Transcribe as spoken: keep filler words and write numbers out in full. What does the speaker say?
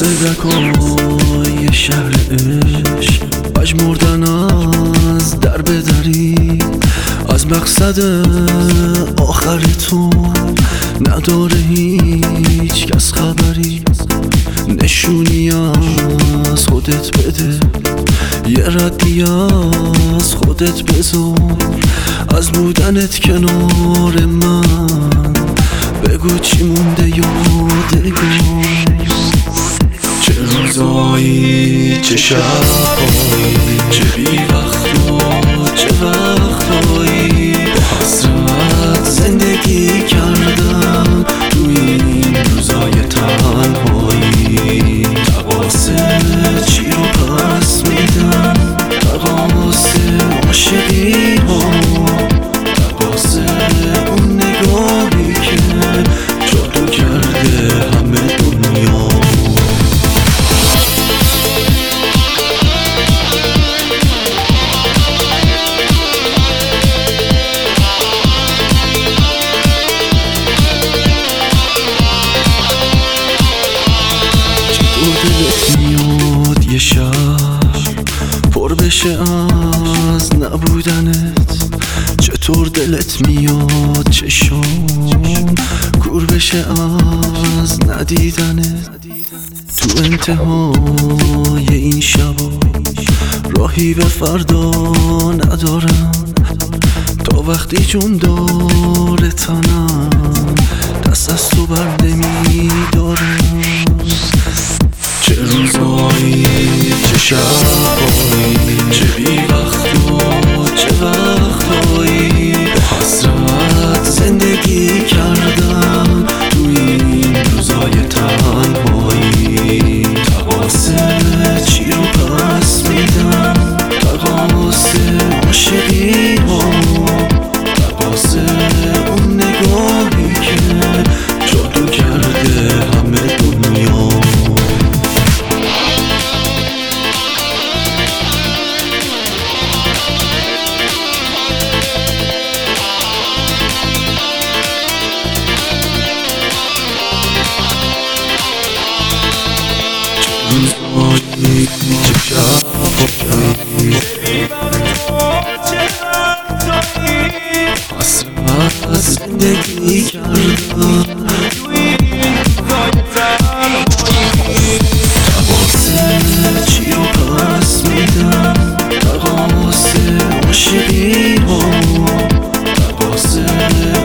اردکای شهر عشق مجموردن از در بدری، از مقصد آخر تو نداره هیچ کس خبری. نشونی از خودت بده، یه ردی از خودت بذار، از بودنت کنار من بگو چی مونده یادگار. چه روزایی چه شبایی، چه بی وقتا چه وقتایی، با حسرت زندگی کردم تو این روزای تنهایی. تقاصه چی رو پس میدم، تقاصه عاشقی ها، تقاصه اون نگاهی که جادو کرده همه دنیا. دلت میاد یه شب پر بشه از نبودنت، چطور دلت میاد چشام کور بشه از ندیدنت. تو انتهای این شبا راهی به فردا ندارم، تا وقتی جون داره تنم دست از تو بر نمیدارم. چه روزایی چه شبایی، چه بی وقتا چه وقتایی، با حسرت زندگی کردم تو این روزای تنهایی. تقاصه چی رو پس میدم، تقاصه عاشقی ها، تقاصه اون نگاهی که جادو کرده همه دنیا. روزایی چه شبایی، حسرت زندگی کردم تقاصه چی رو پس میدم، تقاصه عاشقی ها، تقاصه